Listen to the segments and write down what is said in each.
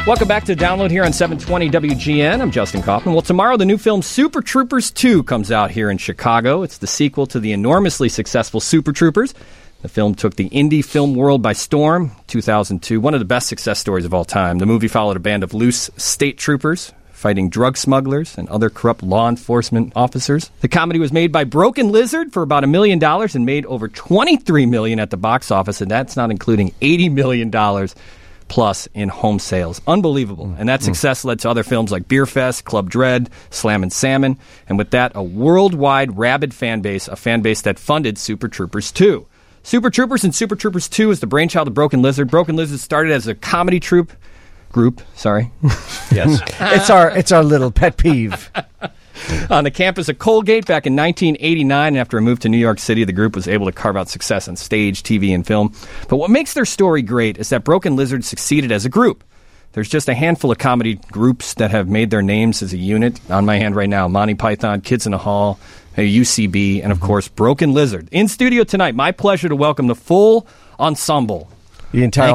Welcome back to Download here on 720 WGN. I'm Justin Kaufman. Well, tomorrow the new film Super Troopers 2 comes out here in Chicago. It's the sequel to the enormously successful Super Troopers. The film took the indie film world by storm. 2002, one of the best success stories of all time. The movie followed a band of loose state troopers fighting drug smugglers and other corrupt law enforcement officers. The comedy was made by Broken Lizard for about $1 million and made over $23 million at the box office, and that's not including $80 million plus in home sales. Unbelievable. And that success led to other films like Beer Fest, Club Dread, Slammin' Salmon, and with that, a worldwide rabid fan base, a fan base that funded Super Troopers 2. Super Troopers and Super Troopers 2 is the brainchild of Broken Lizard. Broken Lizard started as a comedy group. Yes. it's our little pet peeve. On the campus of Colgate back in 1989. After a move to New York City, the group was able to carve out success on stage, TV, and film. But what makes their story great is that Broken Lizard succeeded as a group. There's just a handful of comedy groups that have made their names as a unit. On my hand right now, Monty Python, Kids in the Hall, UCB, and of course, Broken Lizard. In studio tonight, my pleasure to welcome the full ensemble. The entire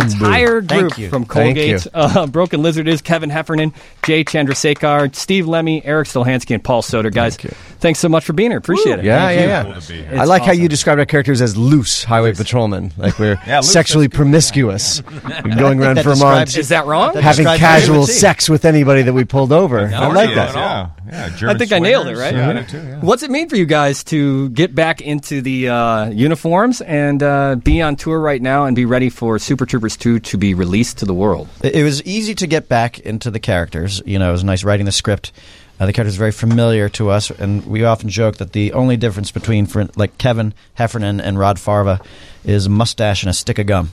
group from Colgate. Broken Lizard is Kevin Heffernan, Jay Chandrasekhar, Steve Lemmy, Eric Stolhansky, and Paul Soder. Guys, thanks so much for being here. Appreciate it. Yeah. Cool, I like how you described our characters as loose highway patrolmen. Like we're sexually promiscuous. Going around Vermont. Is that wrong? Having casual sex with anybody that we pulled over. I like that. I think I nailed it, right? Yeah, I do too, yeah. What's it mean for you guys to get back into the uniforms and be on tour right now and be ready for Super Troopers 2 to be released to the world? It was easy to get back into the characters. You know, it was nice writing the script. The characters are very familiar to us, and we often joke that the only difference between, like Kevin Heffernan and Rod Farva, is a mustache and a stick of gum.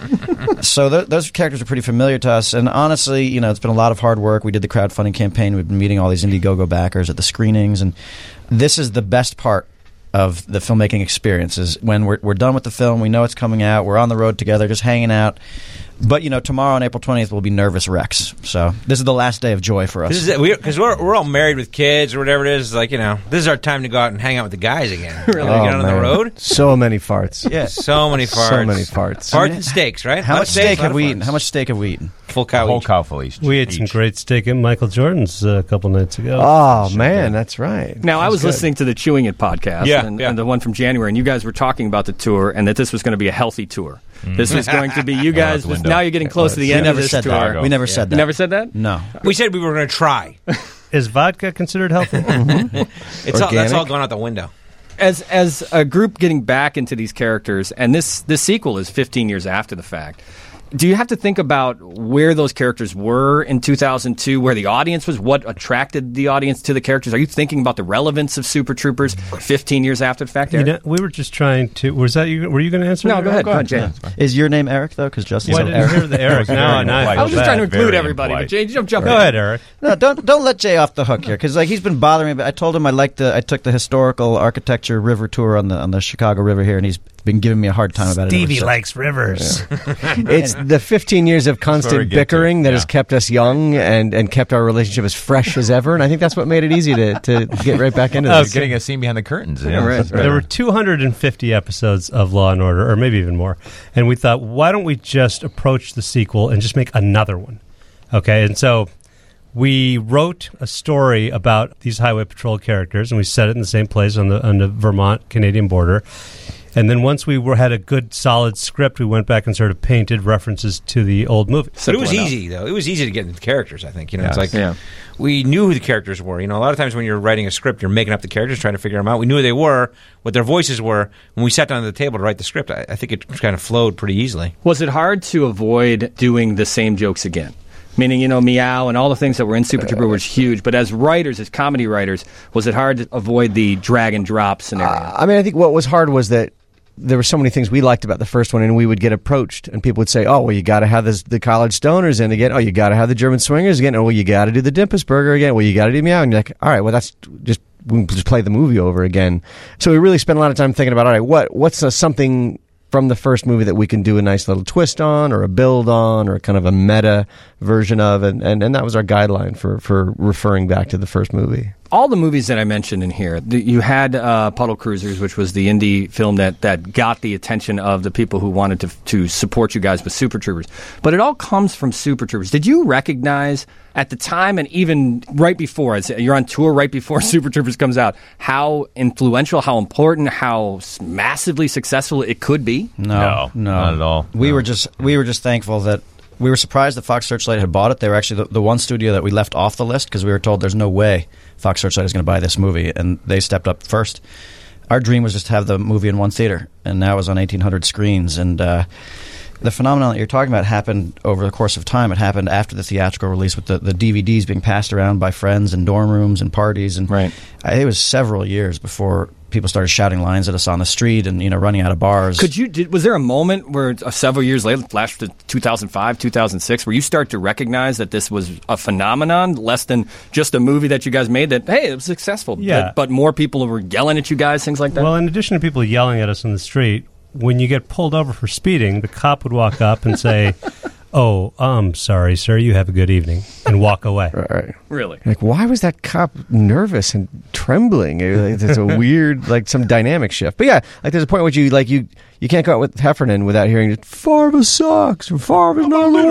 So those characters are pretty familiar to us, and honestly, you know, it's been a lot of hard work. We did the crowdfunding campaign. We've been meeting all these Indiegogo backers at the screenings, and this is the best part of the filmmaking experience is when we're done with the film, we know it's coming out, we're on the road together, just hanging out. But, you know, tomorrow on April 20th, we'll be nervous wrecks. So this is the last day of joy for us. Because we're all married with kids or whatever it is. Like, you know, this is our time to go out and hang out with the guys again. Really? Get on the road. So many farts. Yeah. So many farts. So many farts. Farts and steaks, right? How much steak have we eaten? How much steak have we eaten? Full cow Whole each. cow full each. We ate some great steak at Michael Jordan's a couple nights ago. Oh, man, that's right. Now, I was listening to the Chewing It podcast and the one from January, and you guys were talking about the tour and that this was going to be a healthy tour. This was going to be you guys. Now you're getting close to the end of this tour. We never said that. You never said that? No. We said we were going to try. Is vodka considered healthy? That's all gone out the window. As a group getting back into these characters, and this sequel is 15 years after the fact, do you have to think about where those characters were in 2002, where the audience was, what attracted the audience to the characters? Are you thinking about the relevance of Super Troopers 15 years after the fact, Eric? You know, we were just trying to... Was that you? Were you going to answer? No, go ahead, Jay. Is your name Eric, though? Because Justin's I didn't hear the Eric. I was just trying to include everybody, but Jay, jump Go ahead, Eric. No, don't let Jay off the hook here, because like he's been bothering me. But I told him I took the historical architecture river tour on the Chicago River here, and he's been giving me a hard time about it. Stevie likes rivers. It's the 15 years of constant bickering that has kept us young and kept our relationship as fresh as ever, and I think that's what made it easy to get right back into this. Getting a scene behind the curtains. Right. There were 250 episodes of Law and Order, or maybe even more, and we thought, why don't we just approach the sequel and just make another one? Okay, and so we wrote a story about these highway patrol characters, and we set it in the same place on the Vermont-Canadian border. And then once we had a good, solid script, we went back and sort of painted references to the old movie. But it was easy, though. It was easy to get into the characters, I think. You know, it's like we knew who the characters were. You know, a lot of times when you're writing a script, you're making up the characters, trying to figure them out. We knew who they were, what their voices were. When we sat down at the table to write the script, I think it kind of flowed pretty easily. Was it hard to avoid doing the same jokes again? Meaning, you know, Meow and all the things that were in Super Trooper was huge. But as writers, as comedy writers, was it hard to avoid the drag and drop scenario? I mean, I think what was hard was that there were so many things we liked about the first one, and we would get approached, and people would say, oh, well, you got to have the college stoners in again. Oh, you got to have the German swingers again. Oh, well, you got to do the Dimpus Burger again. Well, you got to do Meow. And you're like, all right, well, that's just we just play the movie over again. So we really spent a lot of time thinking about, all right, what's something from the first movie that we can do a nice little twist on, or a build on, or kind of a meta version of, and that was our guideline for referring back to the first movie. all the movies that I mentioned in here, you had Puddle Cruisers, which was the indie film that got the attention of the people who wanted to support you guys with Super Troopers. But it all comes from Super Troopers. Did you recognize at the time and even right before, you're on tour right before Super Troopers comes out, how influential, how important, how massively successful it could be? No, not at all. We were just thankful that we were surprised that Fox Searchlight had bought it. They were actually the one studio that we left off the list because we were told there's no way Fox Searchlight is going to buy this movie, and they stepped up first. Our dream was just to have the movie in one theater, and now it was on 1,800 screens. And the phenomenon that you're talking about happened over the course of time. It happened after the theatrical release with the DVDs being passed around by friends in dorm rooms and parties. And right. It was several years before people started shouting lines at us on the street and running out of bars. Was there a moment where several years later, flashed to 2005, 2006, where you start to recognize that this was a phenomenon, less than just a movie that you guys made, that, hey, it was successful, yeah. but more people were yelling at you guys, things like that? Well, in addition to people yelling at us on the street, when you get pulled over for speeding, the cop would walk up and say, "Oh, I'm sorry, sir, you have a good evening," and walk away. Right. Really? Like, why was that cop nervous and trembling? There's a weird, some dynamic shift. But yeah, there's a point where you can't go out with Heffernan without hearing Farva sucks or Farva's number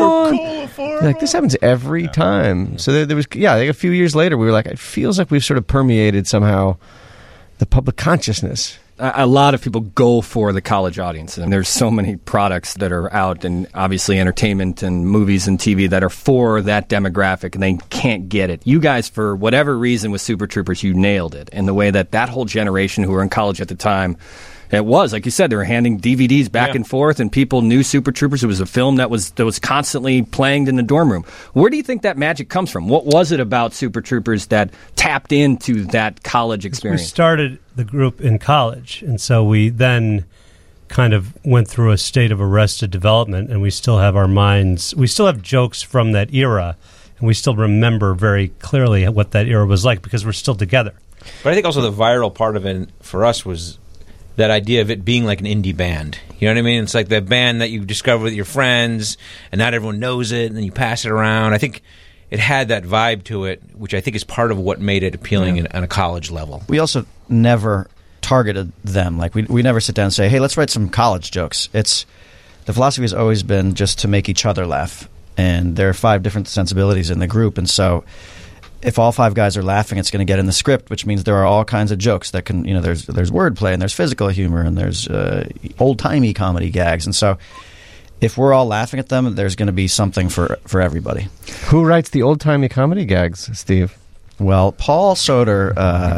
one. This happens every time. So there was, a few years later, we were like, it feels like we've sort of permeated somehow the public consciousness. A lot of people go for the college audience, and there's so many products that are out, and obviously entertainment and movies and TV that are for that demographic, and they can't get it. You guys, for whatever reason with Super Troopers, you nailed it in the way that whole generation who were in college at the time, it was, like you said, they were handing DVDs back and forth, and people knew Super Troopers. It was a film that was constantly playing in the dorm room. Where do you think that magic comes from? What was it about Super Troopers that tapped into that college experience? We started the group in college, and so we then kind of went through a state of arrested development, and we still have we still have jokes from that era, and we still remember very clearly what that era was like because we're still together. But I think also the viral part of it for us was that idea of it being like an indie band. You know what I mean? It's like the band that you discover with your friends, and not everyone knows it, and then you pass it around. I think it had that vibe to it, which I think is part of what made it appealing on a college level. We also never targeted them. We never sit down and say, hey, let's write some college jokes. The philosophy has always been just to make each other laugh. And there are 5 different sensibilities in the group, and so if all 5 guys are laughing, it's going to get in the script, which means there are all kinds of jokes that can, there's wordplay and there's physical humor and there's old-timey comedy gags. And so if we're all laughing at them, there's going to be something for everybody. Who writes the old-timey comedy gags, Steve? Well, Paul Soder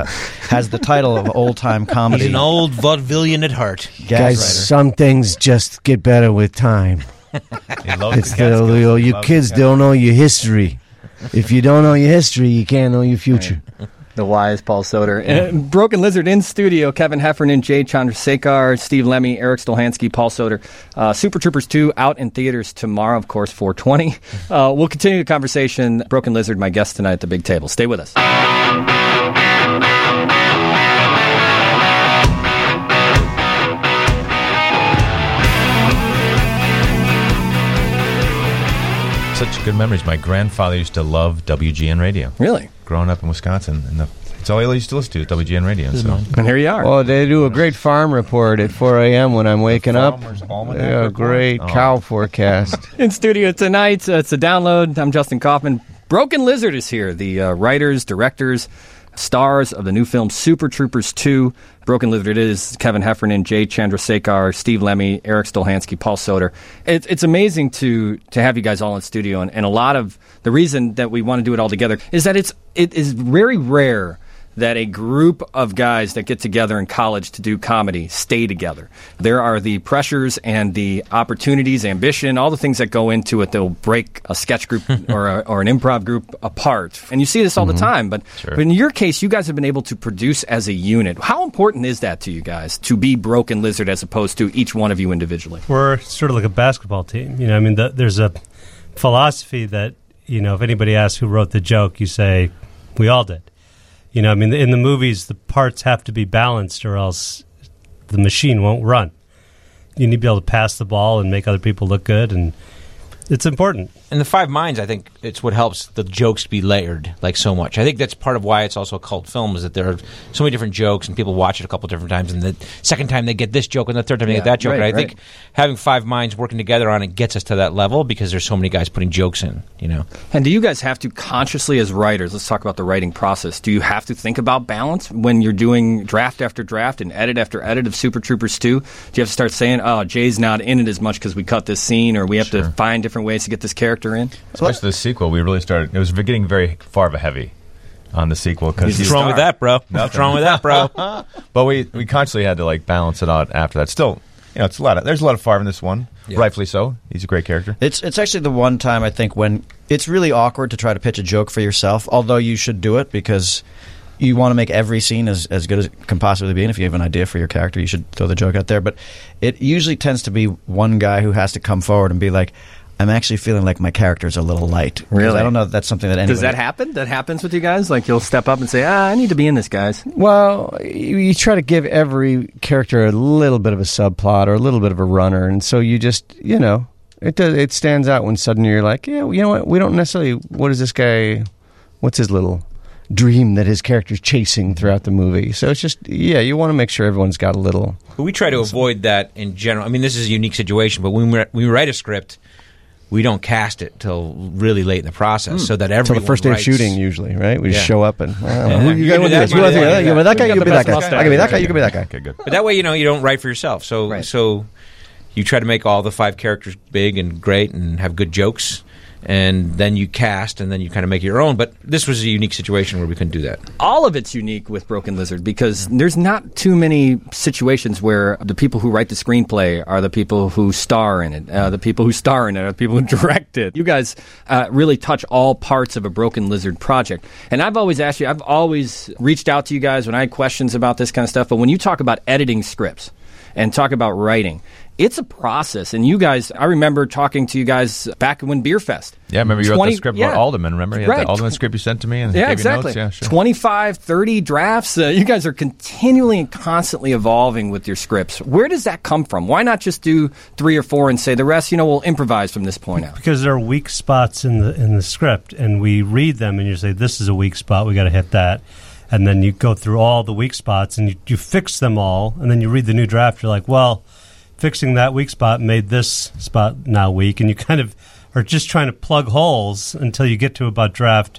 has the title of old-time comedy. He's an old vaudevillian at heart. Guys, some things just get better with time. You kids don't know your history. If you don't know your history, you can't know your future. Right. The wise Paul Soder. Broken Lizard in studio, Kevin Heffernan, Jay Chandrasekhar, Steve Lemmy, Eric Stolhansky, Paul Soder. Super Troopers 2 out in theaters tomorrow, of course, 4/20. We'll continue the conversation. Broken Lizard, my guest tonight at the big table. Stay with us. Such good memories. My grandfather used to love WGN radio. Really? Growing up in Wisconsin. It's all I used to listen to, WGN radio. So. And here you are. Oh, they do a great farm report at 4 a.m. when I'm waking up. Yeah, great cow forecast. In studio tonight, it's a download. I'm Justin Kaufman. Broken Lizard is here. The writers, directors, stars of the new film Super Troopers 2. Broken Lizard is Kevin Heffernan, Jay Chandrasekhar, Steve Lemmy, Eric Stolhansky, Paul Soder. It's amazing to have you guys all in studio, and a lot of the reason that we want to do it all together is that it is very rare that a group of guys that get together in college to do comedy stay together. There are the pressures and the opportunities, ambition, all the things that go into it that will break a sketch group or an improv group apart. And you see this all the time. But in your case, you guys have been able to produce as a unit. How important is that to you guys, to be Broken Lizard as opposed to each one of you individually? We're sort of like a basketball team. There's a philosophy that, if anybody asks who wrote the joke, you say, we all did. In the movies, the parts have to be balanced or else the machine won't run. You need to be able to pass the ball and make other people look good. And It's important. And the Five Minds, I think it's what helps the jokes be layered like so much. I think that's part of why it's also a cult film, is that there are so many different jokes and people watch it a couple different times, and the second time they get this joke and the third time they get that joke. Right, and I think having Five Minds working together on it gets us to that level because there's so many guys putting jokes in, you know. And do you guys have to consciously, as writers, let's talk about the writing process, do you have to think about balance when you're doing draft after draft and edit after edit of Super Troopers 2? Do you have to start saying, oh, Jay's not in it as much because we cut this scene, or we have to find different ways to get this character in? Especially the sequel, we really started. It was getting very Farva heavy on the sequel because what's wrong with that, bro? What's wrong with that, bro? But we constantly had to like balance it out after that. Still, you know, there's a lot of Farva in this one, rightfully so. He's a great character. It's actually the one time I think when it's really awkward to try to pitch a joke for yourself. Although you should do it because you want to make every scene as good as it can possibly be. And if you have an idea for your character, you should throw the joke out there. But it usually tends to be one guy who has to come forward and be like, I'm actually feeling like my character's a little light. Really? I don't know if that's something that anybody... Does that happen? That happens with you guys? Like, you'll step up and say, I need to be in this, guys. Well, you try to give every character a little bit of a subplot or a little bit of a runner, and so you just, you know, it stands out when suddenly you're like, yeah, you know what, we don't necessarily, what is this guy, what's his little dream that his character's chasing throughout the movie? So it's just, yeah, you want to make sure everyone's got a little... But we try to avoid that in general. I mean, this is a unique situation, but when we write a script, we don't cast it till really late in the process, so that everyone Till the first day writes. of shooting, usually, right? We just show up and, Yeah. you guys want to do this? You want to do that? You want that guy? You can be that guy. I can be that guy. You can be that guy. Okay, good. But that way, you know, you don't write for yourself. So you try to make all the 5 characters big and great and have good jokes, and then you cast, and then you kind of make your own. But this was a unique situation where we couldn't do that. All of it's unique with Broken Lizard because there's not too many situations where the people who write the screenplay are the people who star in it. The people who star in it are the people who direct it. You guys really touch all parts of a Broken Lizard project. And I've always asked you, I've always reached out to you guys when I had questions about this kind of stuff. But when you talk about editing scripts and talk about writing, it's a process. And you guys, I remember talking to you guys back when Beer Fest. Yeah, I remember you wrote the script about Alderman, remember? You had the Alderman script you sent to me and gave you notes? Yeah, sure. 25, 30 drafts. You guys are continually and constantly evolving with your scripts. Where does that come from? Why not just do 3 or 4 and say the rest, you know, we'll improvise from this point out? Because there are weak spots in the script, and we read them and you say, this is a weak spot, we got to hit that. And then you go through all the weak spots and you fix them all, and then you read the new draft, you're like, well, fixing that weak spot made this spot now weak, and you kind of are just trying to plug holes until you get to about draft,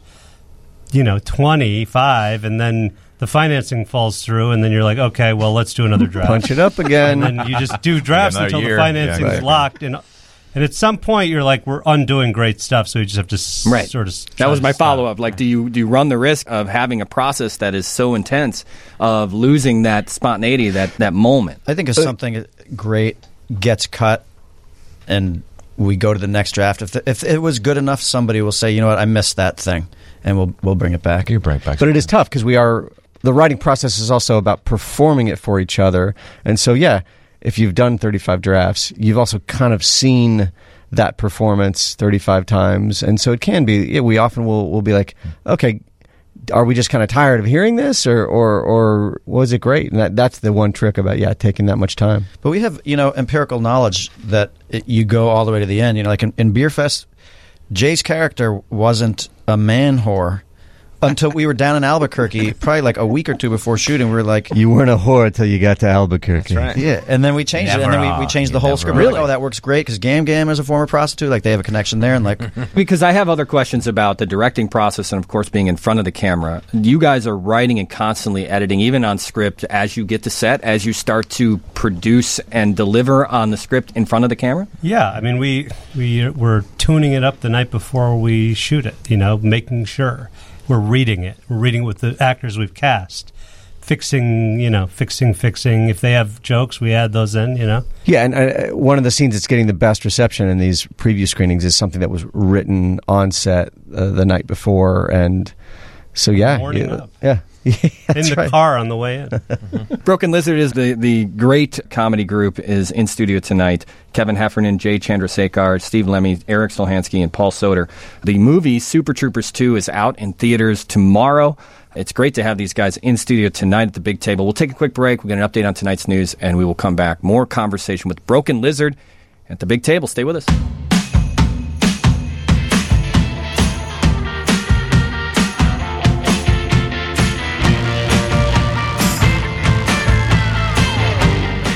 25, and then the financing falls through, and then you're like, okay, well, let's do another draft. Punch it up again. And then you just do drafts until the financing's locked, and at some point you're like, we're undoing great stuff, so you just have to sort of... That was my follow-up. Like, do you run the risk of having a process that is so intense of losing that spontaneity, that moment? I think if something great gets cut and we go to the next draft, if it was good enough, somebody will say, you know what, I missed that thing, and we'll bring it back. You bring it back. But it is tough because the writing process is also about performing it for each other. And so, yeah, if you've done 35 drafts, you've also kind of seen that performance 35 times. And so it can be, we often will be like, okay, are we just kind of tired of hearing this, or was it great? And that's the one trick about taking that much time. But we have empirical knowledge that you go all the way to the end. Like in Beer Fest, Jay's character wasn't a man whore until we were down in Albuquerque, probably like a week or 2 before shooting. We were like, you weren't a whore until you got to Albuquerque. That's right. Yeah, and then we changed it, and then we changed the whole script. We're like, oh, that works great because Gam Gam is a former prostitute. Like, they have a connection there, and like because I have other questions about the directing process and, of course, being in front of the camera. You guys are writing and constantly editing, even on script, as you get to set, as you start to produce and deliver on the script in front of the camera. Yeah, I mean, we're tuning it up the night before we shoot it. Making sure. We're reading it. We're reading it with the actors we've cast. Fixing. If they have jokes, we add those in, Yeah, and one of the scenes that's getting the best reception in these preview screenings is something that was written on set the night before. And so, Morning up. Yeah. In the car on the way in. Broken Lizard is the great comedy group is in studio tonight. Kevin Heffernan, Jay Chandrasekhar, Steve Lemmy, Eric Stolhansky, and Paul Soter. The movie Super Troopers 2 is out in theaters tomorrow. It's great to have these guys in studio tonight at the big table. We'll take a quick break. We'll get an update on tonight's news, and we will come back. More conversation with Broken Lizard at the big table. Stay with us.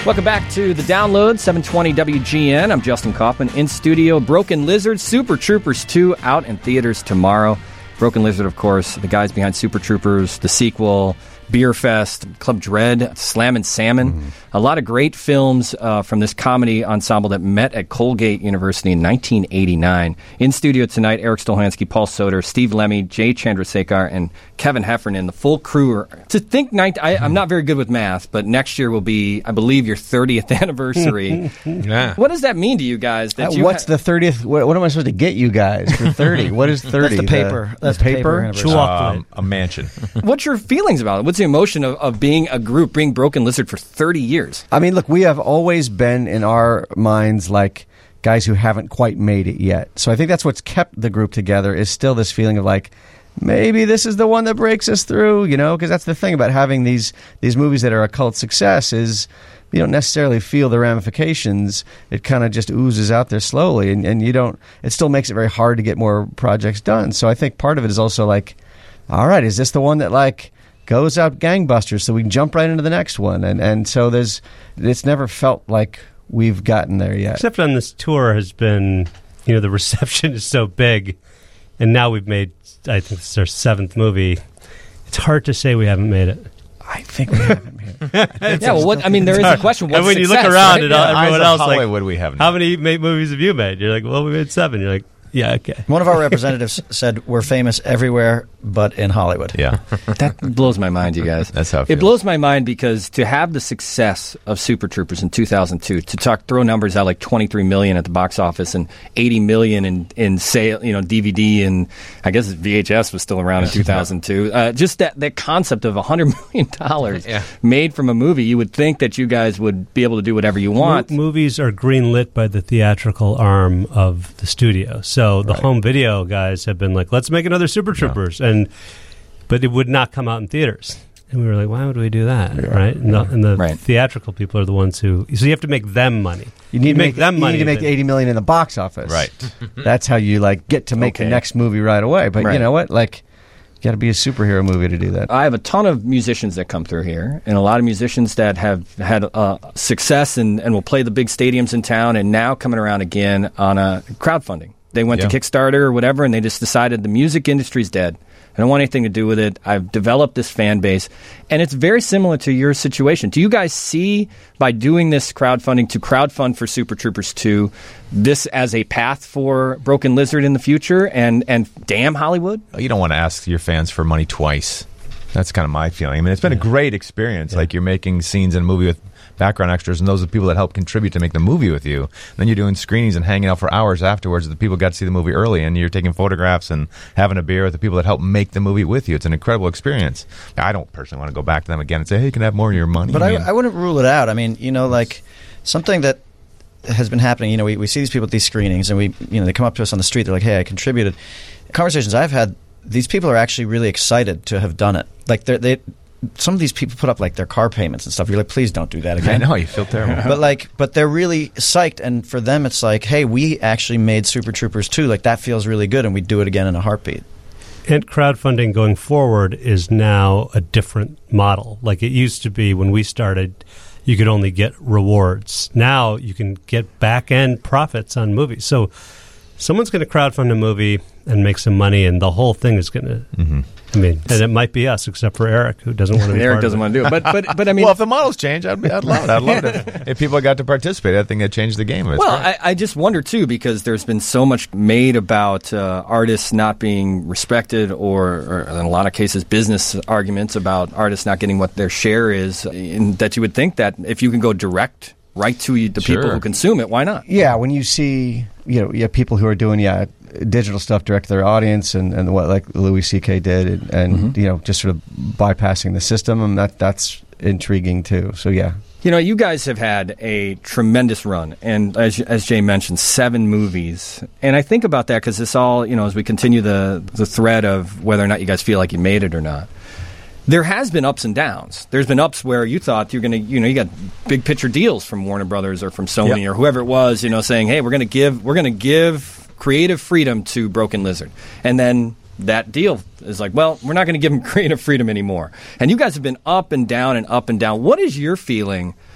Welcome back to The Download, 720 WGN. I'm Justin Kaufman. In studio, Broken Lizard, Super Troopers 2, out in theaters tomorrow. Broken Lizard, of course, the guys behind Super Troopers, the sequel, Beer Fest, Club Dread, Slammin' Salmon. Mm-hmm. A lot of great films from this comedy ensemble that met at Colgate University in 1989. In studio tonight, Eric Stolhansky, Paul Soter, Steve Lemmy, Jay Chandrasekhar, and Kevin Heffernan. The full crew. To think, I'm not very good with math, but next year will be, I believe, your 30th anniversary. Yeah. What does that mean to you guys? What's the 30th? What am I supposed to get you guys for 30? What is 30? That's the paper. That's the paper? Chocolate. A mansion. What's your feelings about it? What's the emotion of being a group, being Broken Lizard for 30 years? I mean, look, we have always been in our minds like guys who haven't quite made it yet. So I think that's what's kept the group together, is still this feeling of like, maybe this is the one that breaks us through, you know, because that's the thing about having these movies that are a cult success is you don't necessarily feel the ramifications. It kind of just oozes out there slowly, and you don't. It still makes it very hard to get more projects done. So I think part of it is also like, all right, is this the one that like goes out gangbusters so we can jump right into the next one? And so it's never felt like we've gotten there yet. Except on this tour has been, the reception is so big, and now we've made, I think this is our 7th movie. It's hard to say we haven't made it. I think we haven't made it. Yeah, well, there is a question. What's and when success, you look around right? at everyone else, Hollywood, we haven't. How many movies have you made? You're like, well, we made 7. You're like, yeah, okay. One of our representatives said we're famous everywhere but in Hollywood. Yeah. That blows my mind, you guys. That's how it blows my mind, because to have the success of Super Troopers in 2002, to throw numbers out like 23 million at the box office and 80 million in sale, DVD, and I guess VHS was still around in 2002. Just that concept of $100 million made from a movie, you would think that you guys would be able to do whatever you want. Movies are greenlit by the theatrical arm of the studio. So the home video guys have been like, let's make another Super Troopers. But it would not come out in theaters. And we were like, why would we do that? Yeah. Right? And the theatrical people are the ones who... So you have to make them money. You need to make them money. You need to make $80 million in the box office. Right. That's how you get to make the next movie right away. But you know what? You got to be a superhero movie to do that. I have a ton of musicians that come through here, and a lot of musicians that have had success and will play the big stadiums in town, and now coming around again on a crowdfunding. They went to Kickstarter or whatever, and they just decided the music industry's dead. I don't want anything to do with it. I've developed this fan base, and it's very similar to your situation. Do you guys see, by doing this crowdfunding to crowdfund for Super Troopers 2, this as a path for Broken Lizard in the future, and damn Hollywood? You don't want to ask your fans for money twice. That's kind of my feeling. I mean, it's been a great experience. Yeah. Like, you're making scenes in a movie with background extras, and those are the people that help contribute to make the movie with you. And then you're doing screenings and hanging out for hours afterwards. The people got to see the movie early, and you're taking photographs and having a beer with the people that help make the movie with you. It's an incredible experience. I don't personally want to go back to them again and say, hey, you can have more of your money. But I wouldn't rule it out. I mean, something that has been happening, we see these people at these screenings, and they come up to us on the street. They're like, hey, I contributed. Conversations I've had, these people are actually really excited to have done it. Like, some of these people put up their car payments and stuff. You're like, please don't do that again. I know, you feel terrible. But they're really psyched, and for them it's like, hey, we actually made Super Troopers 2. That feels really good, and we do it again in a heartbeat. And crowdfunding going forward is now a different model. Like it used to be when we started, you could only get rewards. Now you can get back-end profits on movies. So someone's going to crowdfund a movie and make some money, and the whole thing is going to... Mm-hmm. I mean, and it might be us, except for Eric, who doesn't want to be Eric doesn't want to do it. But I mean... Well, if the models change, I'd love it. I'd love it. If people got to participate, I think it'd change the game. I just wonder, too, because there's been so much made about artists not being respected, or in a lot of cases, business arguments about artists not getting what their share is, that you would think that if you can go direct right to the people who consume it, why not? Yeah, when you see people who are doing digital stuff direct to their audience, and what like Louis C.K. did, and just sort of bypassing the system, and that's intriguing too. So yeah. You guys have had a tremendous run, and as Jay mentioned, 7 movies. And I think about that because this all, as we continue the thread of whether or not you guys feel like you made it or not. There has been ups and downs. There's been ups where you thought you're going to, you got big picture deals from Warner Brothers or from Sony or whoever it was, saying, hey, we're going to give creative freedom to Broken Lizard. And then that deal is like, well, we're not going to give them creative freedom anymore. And you guys have been up and down and up and down. What is your feeling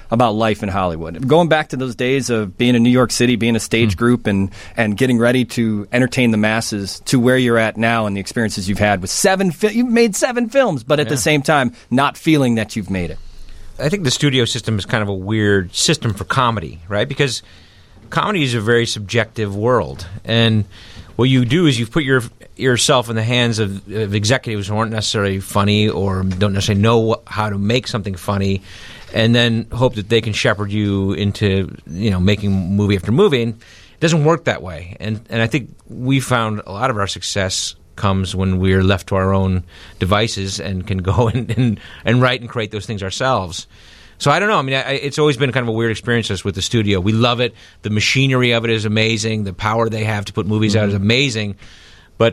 about life in Hollywood. Going back to those days of being in New York City, being a stage group, and getting ready to entertain the masses, to where you're at now and the experiences you've had with you've made 7 films, but at the same time, not feeling that you've made it. I think the studio system is kind of a weird system for comedy, right? Because comedy is a very subjective world, and what you do is you put yourself in the hands of executives who aren't necessarily funny or don't necessarily know how to make something funny, and then hope that they can shepherd you into making movie after movie. And it doesn't work that way. And I think we found a lot of our success comes when we're left to our own devices and can go and write and create those things ourselves. So I don't know. I mean, it's always been kind of a weird experience with the studio. We love it. The machinery of it is amazing. The power they have to put movies out is amazing. But,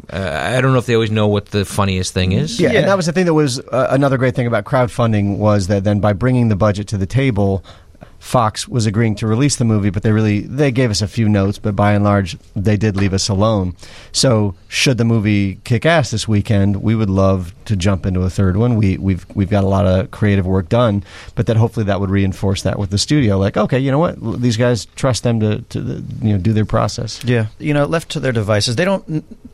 I don't know if they always know what the funniest thing is. Yeah, and that was the thing that was another great thing about crowdfunding, was that then by bringing the budget to the table, Fox was agreeing to release the movie, but they gave us a few notes, but by and large, they did leave us alone. So should the movie kick ass this weekend, we would love to jump into a third one. We've got a lot of creative work done, but then hopefully that would reinforce that with the studio. Like, okay, you know what? These guys, trust them to do their process. Yeah, left to their devices, they don't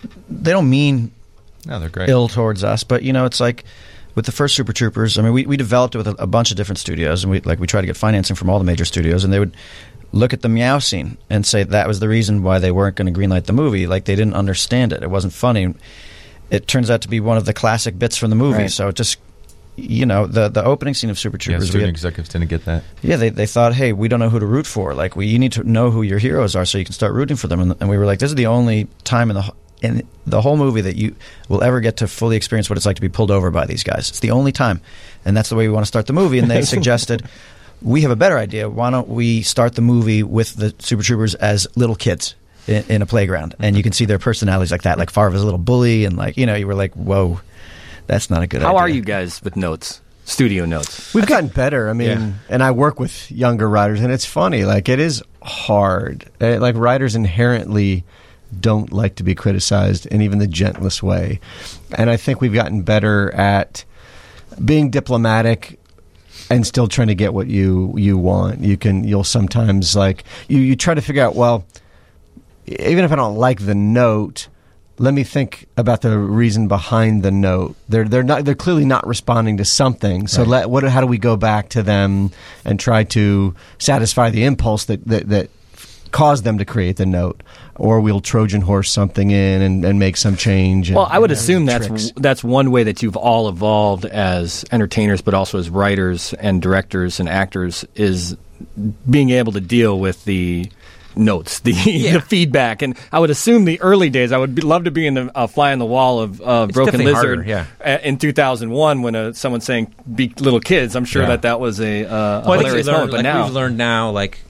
mean they're great. Ill towards us, but it's like, with the first Super Troopers, I mean, we developed it with a bunch of different studios, and we tried to get financing from all the major studios, and they would look at the meow scene and say that was the reason why they weren't going to greenlight the movie. Like, they didn't understand it. It wasn't funny. It turns out to be one of the classic bits from the movie. Right. So it just, the opening scene of Super Troopers. Studio executives didn't get that. Yeah, they thought, hey, we don't know who to root for. Like, you need to know who your heroes are so you can start rooting for them. And we were like, this is the only time in the whole movie that you will ever get to fully experience what it's like to be pulled over by these guys. It's the only time. And that's the way we want to start the movie. And they suggested, we have a better idea. Why don't we start the movie with the Super Troopers as little kids in a playground? And you can see their personalities like that. Like, Farva's a little bully, and you were like, whoa, that's not a good idea. How are you guys with notes? Studio notes. We've gotten better. I mean, and I work with younger writers, and it's funny. Like, it is hard. Like, writers inherently don't like to be criticized in even the gentlest way. And I think we've gotten better at being diplomatic and still trying to get what you want. You'll sometimes, like, you try to figure out, well, even if I don't like the note, let me think about the reason behind the note. They're clearly not responding to something. So how do we go back to them and try to satisfy the impulse that caused them to create the note? Or we'll Trojan horse something in and make some change. Well, I would assume that's one way that you've all evolved as entertainers, but also as writers and directors and actors, is being able to deal with the notes, the feedback. And I would assume the early days, I would love to be in the fly on the wall of Broken Lizard in 2001 when someone's saying "be little kids." I'm sure that was a hilarious moment. But now we've learned now,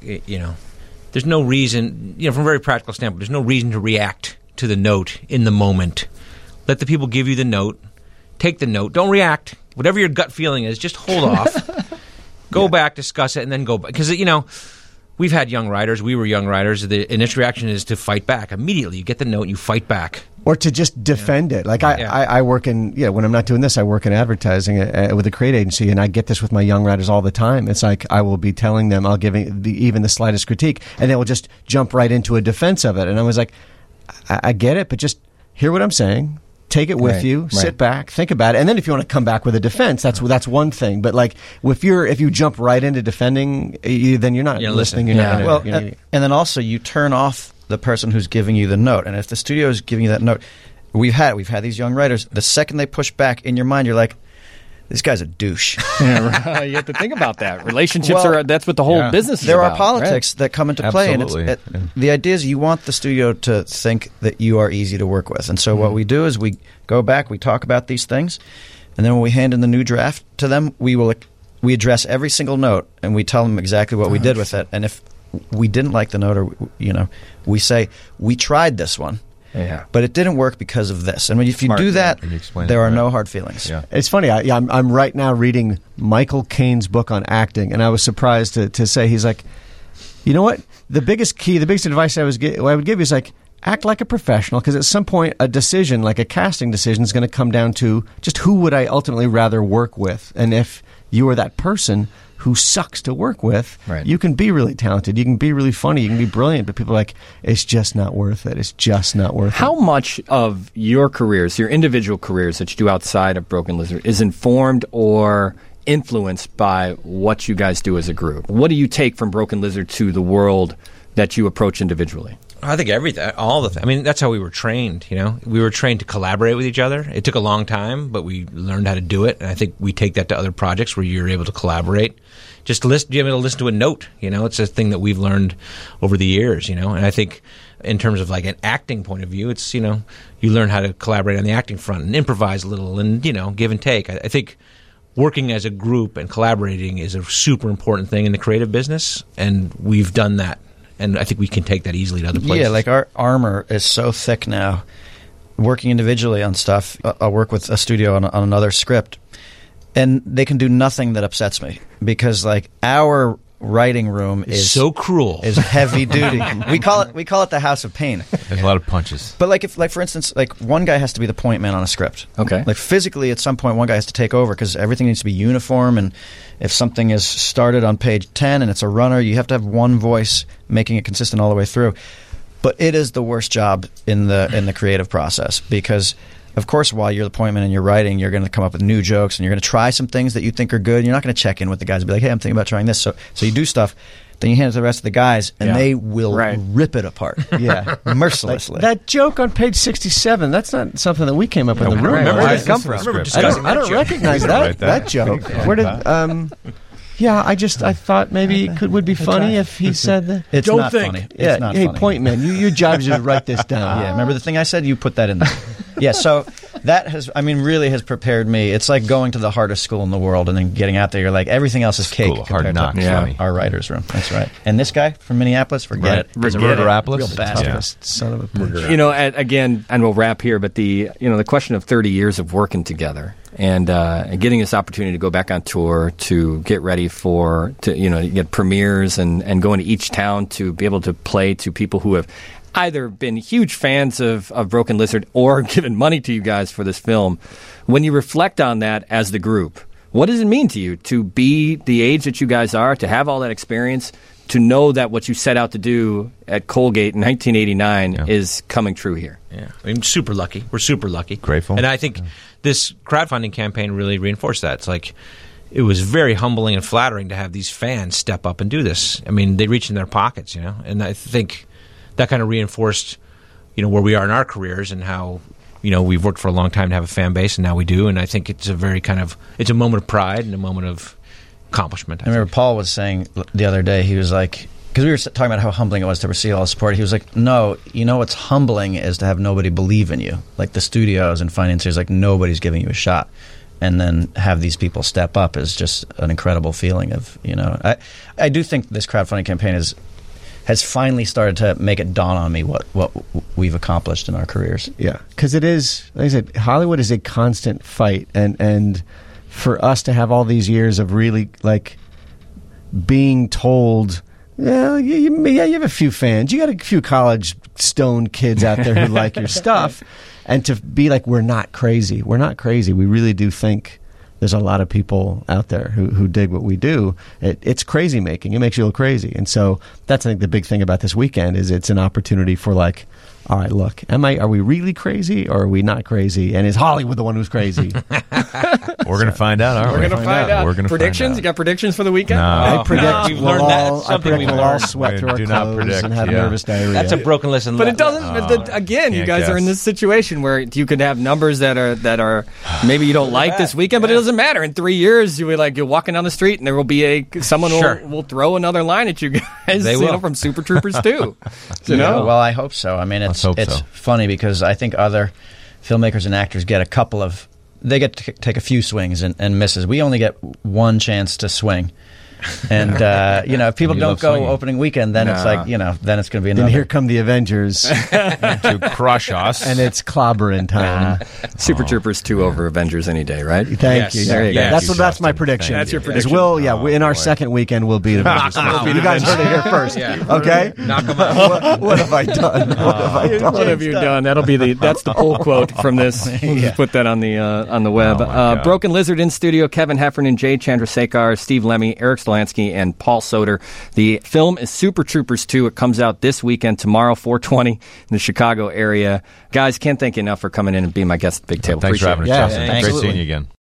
there's no reason, from a very practical standpoint, there's no reason to react to the note in the moment. Let the people give you the note. Take the note. Don't react. Whatever your gut feeling is, just hold off. Go back, discuss it, and then go back. Because, we've had young writers. We were young writers. The initial reaction is to fight back. Immediately, you get the note and you fight back. Or to just defend it. Like, I work in, when I'm not doing this, I work in advertising with a creative agency, and I get this with my young writers all the time. It's like, I will be telling them, I'll give even the slightest critique, and they will just jump right into a defense of it. And I was like, I get it, but just hear what I'm saying. Take it with you, sit back, think about it, and then if you want to come back with a defense, that's one thing. But like, if you jump right into defending, then you're not listening. You're not gonna, and then also you turn off the person who's giving you the note. And if the studio is giving you that note, we've had these young writers. The second they push back in your mind, you're like, this guy's a douche. You have to think about that. Relationships that's what the whole business is about. There are politics that come into play. Absolutely. And the idea is you want the studio to think that you are easy to work with. And so what we do is we go back, we talk about these things, and then when we hand in the new draft to them, we address every single note, and we tell them exactly what we did with it. And if we didn't like the note, or we say, we tried this one. Yeah, but it didn't work because of this. And if you do that, there are no hard feelings. Yeah. It's funny. I'm right now reading Michael Caine's book on acting, and I was surprised to say, he's like, you know what? The biggest advice I would give you is like, act like a professional, because at some point a decision, like a casting decision, is going to come down to just who would I ultimately rather work with, and if you are that person, who sucks to work with. Right. You can be really talented, you can be really funny, you can be brilliant, but people are like, it's just not worth it. It's just not worth it. How much of your careers, your individual careers that you do outside of Broken Lizard, is informed or influenced by what you guys do as a group? What do you take from Broken Lizard to the world that you approach individually? I think everything, I mean, that's how we were trained, you know? We were trained to collaborate with each other. It took a long time, but we learned how to do it, and I think we take that to other projects where you're able to collaborate. Just you're able to listen to a note, you know? It's a thing that we've learned over the years, you know? And I think in terms of like an acting point of view, it's, you know, you learn how to collaborate on the acting front and improvise a little and, you know, give and take. I think working as a group and collaborating is a super important thing in the creative business, and we've done that. And I think we can take that easily to other places. Yeah, like our armor is so thick now. Working individually on stuff, I'll work with a studio on another script, and they can do nothing that upsets me because, like, our writing room is so cruel, is heavy duty. we call it the House of Pain. There's a lot of punches. But like if, like for instance, like one guy has to be the point man on a script. Okay. Like physically, at some point, one guy has to take over because everything needs to be uniform. And if something is started on page 10 and it's a runner, you have to have one voice making it consistent all the way through. But it is the worst job in the creative process because, of course, while you're the point man and you're writing, you're going to come up with new jokes and you're going to try some things that you think are good. You're not going to check in with the guys and be like, hey, I'm thinking about trying this. So you do stuff. Then you hand it to the rest of the guys, and they will rip it apart. Yeah, mercilessly. Like that joke on page 67, that's not something that we came up in the room. Where did it come from? I don't recognize that joke. Where did... Yeah, I thought maybe it would be funny if he said that. It's not funny. It's not funny. Hey, point man, your job is to write this down. Yeah, remember the thing I said? You put that in there. Yeah, so that has, really has prepared me. It's like going to the hardest school in the world and then getting out there. You're like, everything else is cake compared to our writer's room. That's right. And this guy from Minneapolis, forget it. Murderapolis? Real bastard. Son of a bitch. You know, again, and we'll wrap here, but the question of 30 years of working together. And getting this opportunity to go back on tour, to get ready to get premieres and go into each town to be able to play to people who have either been huge fans of Broken Lizard or given money to you guys for this film. When you reflect on that as the group, what does it mean to you to be the age that you guys are, to have all that experience, to know that what you set out to do at Colgate in 1989 is coming true here? Yeah, I'm super lucky. We're super lucky. Grateful. And I think this crowdfunding campaign really reinforced that. It's like it was very humbling and flattering to have these fans step up and do this. I mean, they reach in their pockets, you know, and I think that kind of reinforced, where we are in our careers and how, we've worked for a long time to have a fan base, and now we do. And I think it's it's a moment of pride and a moment of accomplishment. I remember Paul was saying the other day, he was like, because we were talking about how humbling it was to receive all the support. He was like, no, what's humbling is to have nobody believe in you. Like the studios and financiers, like nobody's giving you a shot. And then have these people step up is just an incredible feeling of, I do think this crowdfunding campaign has finally started to make it dawn on me what we've accomplished in our careers. Yeah, because it is, like I said, Hollywood is a constant fight. And for us to have all these years of really, like, being told... Yeah, you have a few fans. You got a few college stoned kids out there who like your stuff. And to be like, we're not crazy. We're not crazy. We really do think there's a lot of people out there who dig what we do. It's crazy making. It makes you look crazy. And so that's, I think, the big thing about this weekend is it's an opportunity for, like, all right, look, are we really crazy or are we not crazy? And is Hollywood the one who's crazy? We're going to find out, aren't we? We're going to find out. We're gonna predictions? You got predictions for the weekend? No. I predict we've learned we'll all sweat through our clothes and have nervous diarrhea. That's a broken lesson. But it doesn't. Again, you guys are in this situation where you could have numbers that are maybe you don't like this weekend, but it doesn't matter. In 3 years, you're walking down the street and there will be someone will throw another line at you guys. They will. From Super Troopers 2. Well, I hope so. I mean, it's funny because I think other filmmakers and actors get they get to take a few swings and misses. We only get one chance to swing. And, if people don't go swinging opening weekend, then it's like, then it's going to be another. Then here come the Avengers to crush us. And it's clobbering time. Super Troopers 2 over Avengers any day, right? Thank you. There you go. That's my prediction. That's your prediction. In our second weekend, we'll beat Avengers. You guys heard it here first. Okay? Knock them out. What have I done? What have you done? That's the pull quote from this. We'll just put that on the web. Broken Lizard in studio, Kevin Heffernan, Jay Chandrasekhar, Steve Lemmy, Eric Stolani, Polanski and Paul Soter. The film is Super Troopers 2. It comes out this weekend, tomorrow, 4/20 in the Chicago area. Guys, can't thank you enough for coming in and being my guest at the Big Table. Thanks for having us, Justin. Great seeing you again.